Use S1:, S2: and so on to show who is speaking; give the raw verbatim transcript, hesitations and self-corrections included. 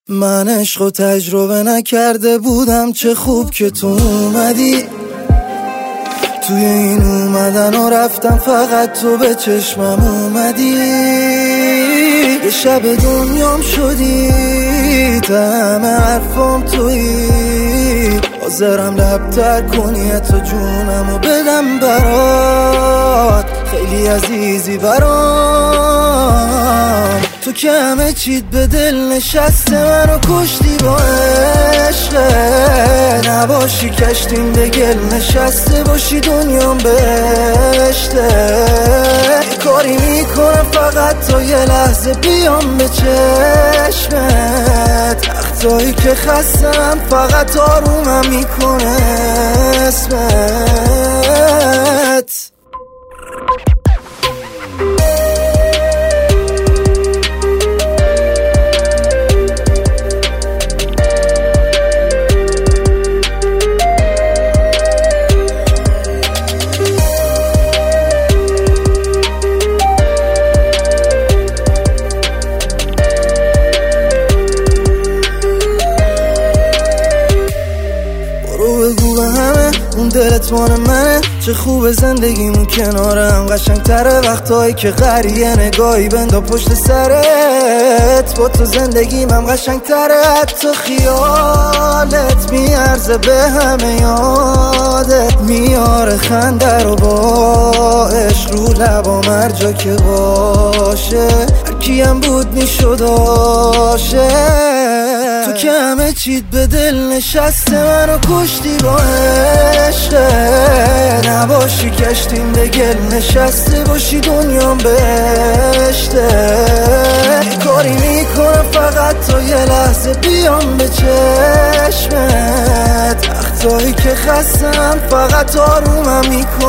S1: من عشق و تجربه نکرده بودم، چه خوب که تو اومدی. توی این اومدن و رفتم فقط تو به چشمم اومدی. یه شب دنیام شدی، همه حرفام تویی. حاضرم لبتر کنی حتی جونمو بدم برات، خیلی عزیزی برام. تو که همه چیت به دل نشسته، منو کشتی با عشقه. نباشی کشتیم به گل نشسته، باشی دنیام بهشته. یه کاری میکنم فقط تا یه لحظه بیام به چشمت. وقتایی که خستم فقط آرومم میکنه اسمت. اون دلت مال منه، چه خوب زندگیمون کنارم. قشنگ تره وقتایی که قریه نگاهی بندا پشت سرت. با تو زندگیم هم قشنگ تره، حتی خیالت میارزه به همه یادت میاره. خنده رو با عشق رو لبام هر جا که باشه، هرکیم بود میشد عاشق. تو که همه چیت به دل نشسته، منو کشتی با عشقه. نباشی کشتیم به گل نشسته، باشی دنیام بهشته. یه کاری میکنم فقط تا یه لحظه بیام به چشمت. وقتایی که خستم فقط آرومم میکنم